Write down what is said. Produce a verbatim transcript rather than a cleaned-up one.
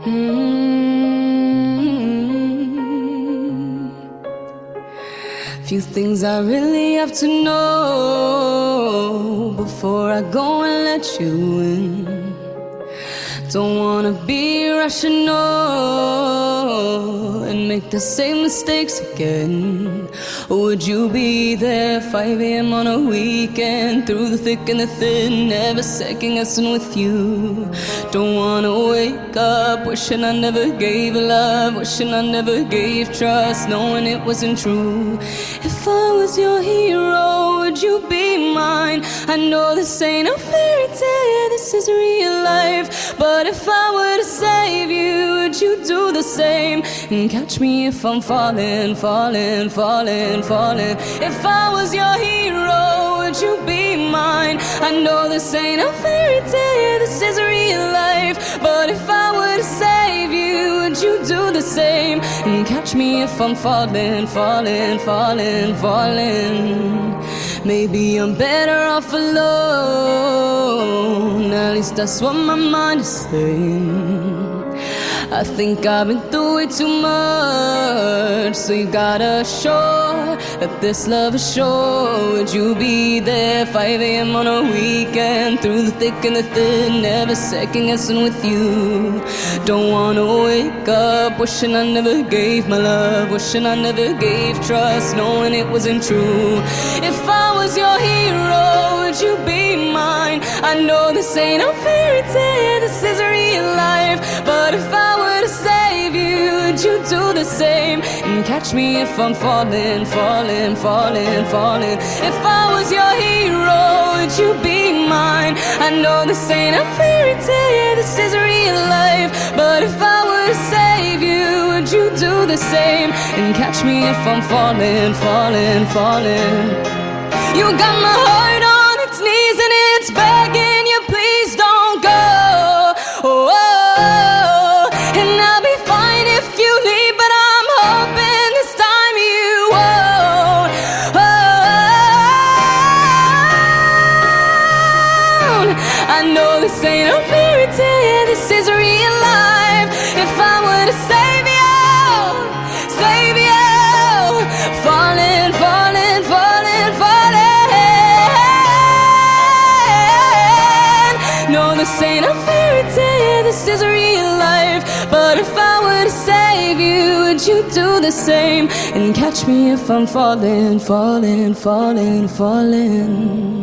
Mm. Few things I really have to know before I go and let you in. Don't wanna be irrational and make the same mistakes again. Would you be there five a m on a weekend, through the thick and the thin, never second guessing with you? Don't wanna wake up wishing I never gave love, wishing I never gave trust, knowing it wasn't true. If I was your hero, would you be mine? I know this ain't a fairy tale, this is real life. But if I were to save you, would you do the same? And catch me if I'm falling, falling, falling, falling. If I was your hero, would you be mine? I know this ain't a fairy tale, this is real life. But if I were to save you, would you do the same? And catch me if I'm falling, falling, falling, falling. Maybe I'm better off alone, at least that's what my mind is saying. I think I've been through it too much, so you gotta show that this love is sure. Would you be there five a m on a weekend, through the thick and the thin, never second guessing with you? Don't wanna wake up wishing I never gave my love, wishing I never gave trust, knowing it wasn't true. If I was your hero, would you be mine? I know this ain't a fairy tale, this is real life. But if I were to save you, would you do the same? And catch me if I'm falling, falling, falling, falling. If I was your hero, would you be mine? I know this ain't a fairy tale, this is real life. But if I were to save you, would you do the same? And catch me if I'm falling, falling, falling. You got my heart on its knees and it's begging you, please don't go. Oh, and I'll be fine if you leave, but I'm hoping this time you won't. Oh, I know this ain't a fairy tale, this is real life. If I were to save you, save you, falling, falling, falling, falling. No, this ain't a fairy tale, this is real life. But if I were to save you, would you do the same? And catch me if I'm falling, falling, falling, falling.